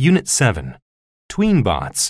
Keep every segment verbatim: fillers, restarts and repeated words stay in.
Unit seven. Tweenbots.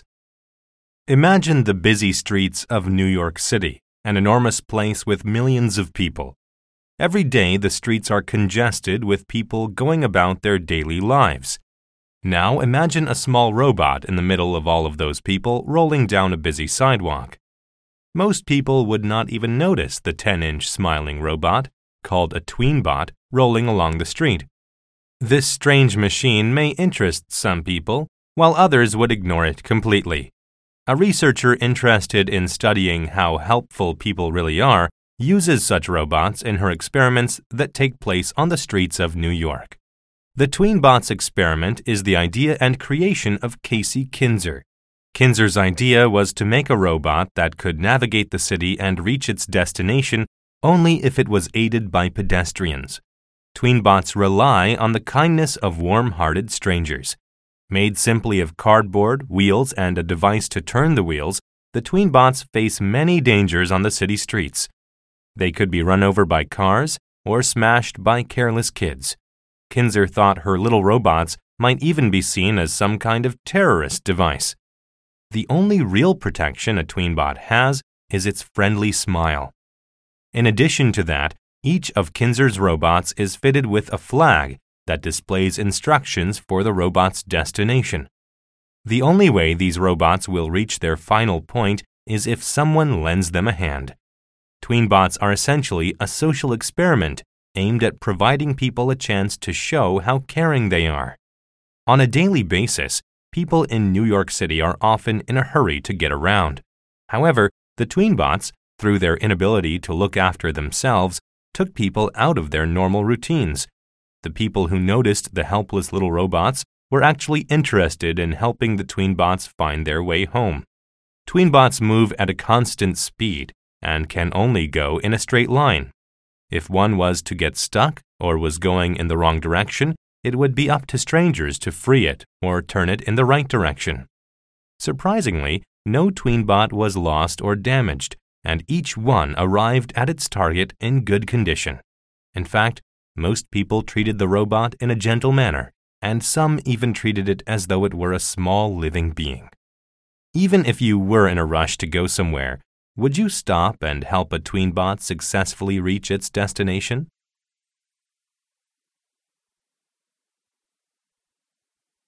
Imagine the busy streets of New York City, an enormous place with millions of people. Every day the streets are congested with people going about their daily lives. Now imagine a small robot in the middle of all of those people rolling down a busy sidewalk. Most people would not even notice the ten-inch smiling robot, called a tweenbot, rolling along the street. This strange machine may interest some people, while others would ignore it completely. A researcher interested in studying how helpful people really are uses such robots in her experiments that take place on the streets of New York. The Tweenbots experiment is the idea and creation of Casey Kinzer. Kinzer's idea was to make a robot that could navigate the city and reach its destination only if it was aided by pedestrians. Tweenbots rely on the kindness of warm-hearted strangers. Made simply of cardboard, wheels, and a device to turn the wheels, the Tweenbots face many dangers on the city streets. They could be run over by cars or smashed by careless kids. Kinzer thought her little robots might even be seen as some kind of terrorist device. The only real protection a Tweenbot has is its friendly smile. In addition to that, each of Kinzer's robots is fitted with a flag that displays instructions for the robot's destination. The only way these robots will reach their final point is if someone lends them a hand. Tweenbots are essentially a social experiment aimed at providing people a chance to show how caring they are. On a daily basis, people in New York City are often in a hurry to get around. However, the Tweenbots, through their inability to look after themselves, took people out of their normal routines. The people who noticed the helpless little robots were actually interested in helping the Tweenbots find their way home. Tweenbots move at a constant speed and can only go in a straight line. If one was to get stuck or was going in the wrong direction, it would be up to strangers to free it or turn it in the right direction. Surprisingly, no Tweenbot was lost or damaged, and each one arrived at its target in good condition. In fact, most people treated the robot in a gentle manner, and some even treated it as though it were a small living being. Even if you were in a rush to go somewhere, would you stop and help a Tweenbot successfully reach its destination?